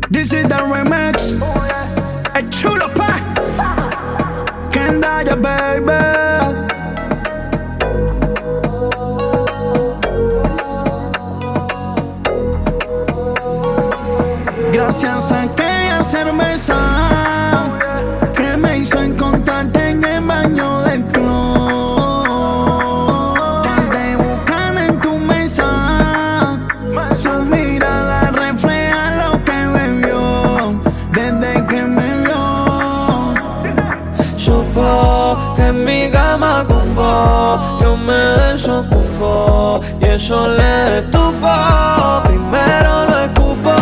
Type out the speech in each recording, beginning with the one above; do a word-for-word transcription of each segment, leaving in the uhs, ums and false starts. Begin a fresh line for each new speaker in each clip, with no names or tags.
This is the remix. El chulo pa. Kendaya, baby. Gracias a aquella cerveza que me hizo encontrarte en el baño del club. Te buscan en tu mesa, su mirada refleja lo que bebió desde que me vio.
Supo que en mi cama cupo, yo me desocupo y eso le detuvo. Primero lo escupo.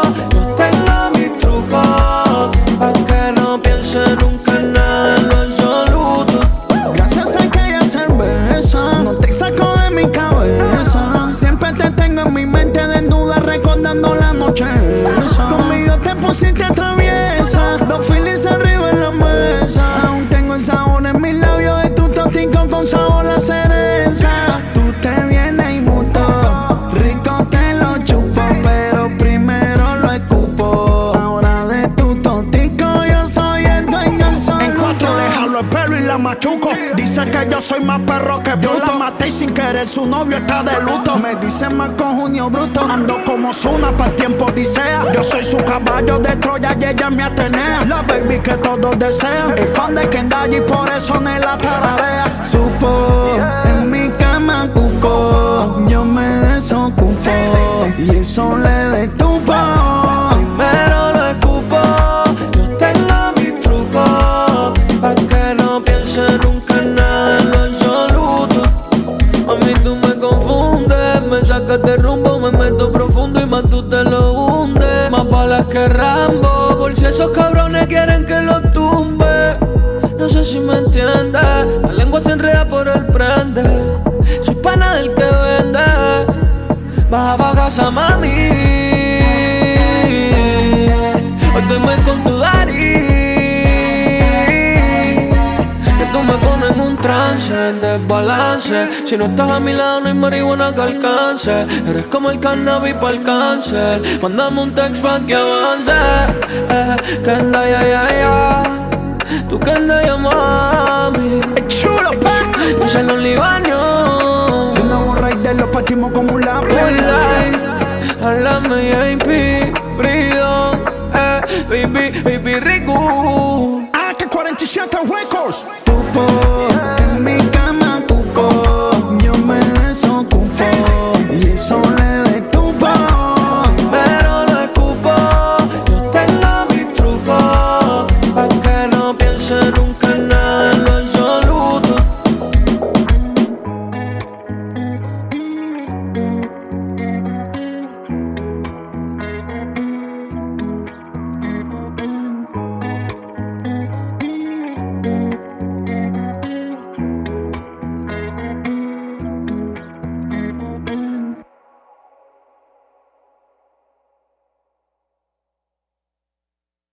Nunca nada en lo absoluto.
Gracias a aquella cerveza no te saco de mi cabeza. Siempre te tengo en mi mente desnuda recordando la noche esa. Conmigo te pusiste traviesa, dos filis arriba en la mesa. Aún tengo el sabor en mis labios de tu totico con sabor a cereza. Tú te vienes y muto, rico te lo chupo, pero primero lo escupo. Ahora de tu totico yo soy el dueño absoluto. En cuatro le jalo el pelo y la machuco. Dice que yo soy más perro que bruto. Yo la maté y sin querer su novio está de luto. Me dicen Marco Junio Bruto. Ando como Zuna pa' el tiempo odisea. Yo soy su caballo de Troya y ella mi Atenea. La baby que todos desean. Es fan de Kendaya y por eso me la tararea. Supo, en mi cama cuco, yo me desocupo y eso le detuvo.
Primero lo escupo. Yo tengo mis trucos pa' que no piense nunca nada en lo absoluto. A mí tú me confundes, me sacas de rumbo, me meto profundo y más tú te lo hundes. Más balas que Rambo, por si esos cabrones quieren que lo tumbe. No sé si me entiendes, la lengua se enreda por el prende. Soy pana del que vende, baja pa' casa mami. Hoy duerme con tu daddy, que tú me pones en un trance, en desbalance. Si no estás a mi lado no hay marihuana que alcance. Eres como el cannabis para el cáncer. Mándame un text pa' que avance. eh, Kendaya, ya, ya. Tú Kendaya, mami.
El chulo pa.
Puse en los libaños.
De nuevo rey de los partimos como un lápiz.
Por life, háblame, J P.